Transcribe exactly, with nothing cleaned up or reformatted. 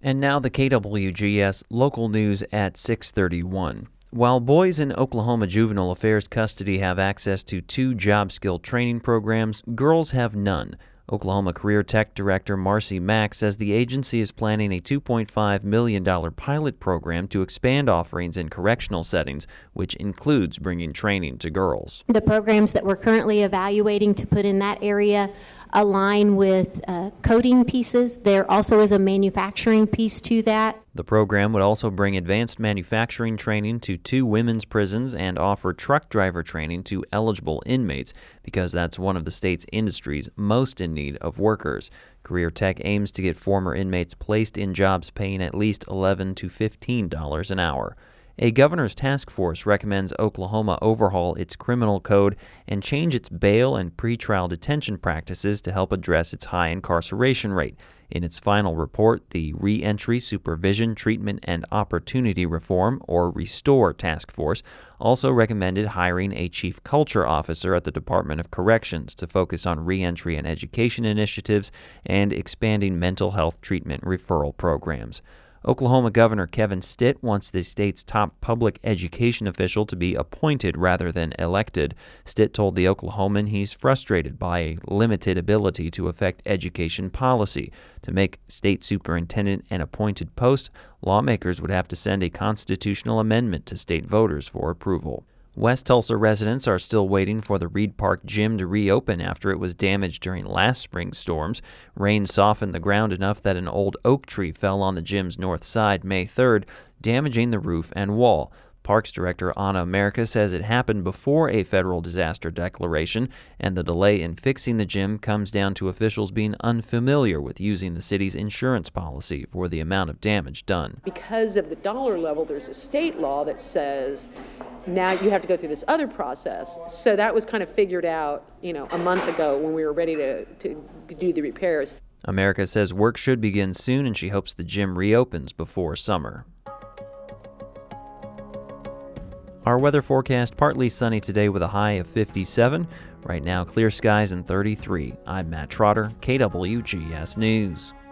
And now the K W G S local news at six thirty-one. While boys in Oklahoma juvenile affairs custody have access to two job skill training programs, girls have none. Oklahoma Career Tech Director Marcy Mack says the agency is planning a two point five million dollars pilot program to expand offerings in correctional settings, which includes bringing training to girls. The programs that we're currently evaluating to put in that area align with uh, coding pieces. There also is a manufacturing piece to that. The program would also bring advanced manufacturing training to two women's prisons and offer truck driver training to eligible inmates because that's one of the state's industries most in need of workers. Career Tech aims to get former inmates placed in jobs paying at least eleven to fifteen dollars an hour. A governor's task force recommends Oklahoma overhaul its criminal code and change its bail and pretrial detention practices to help address its high incarceration rate. In its final report, the Reentry Supervision, Treatment, and Opportunity Reform, or RESTORE Task Force, also recommended hiring a chief culture officer at the Department of Corrections to focus on reentry and education initiatives and expanding mental health treatment referral programs. Oklahoma Governor Kevin Stitt wants the state's top public education official to be appointed rather than elected. Stitt told the Oklahoman he's frustrated by a limited ability to affect education policy. To make state superintendent an appointed post, lawmakers would have to send a constitutional amendment to state voters for approval. West Tulsa residents are still waiting for the Reed Park gym to reopen after it was damaged during last spring's storms. Rain softened the ground enough that an old oak tree fell on the gym's north side May third, damaging the roof and wall. Parks Director Anna America says it happened before a federal disaster declaration, and the delay in fixing the gym comes down to officials being unfamiliar with using the city's insurance policy for the amount of damage done. Because of the dollar level, there's a state law that says now you have to go through this other process. So that was kind of figured out, you know, a month ago when we were ready to, to do the repairs. America says work should begin soon, and she hopes the gym reopens before summer. Our weather forecast: partly sunny today with a high of fifty-seven. Right now, clear skies and thirty-three. I'm Matt Trotter, K W G S News.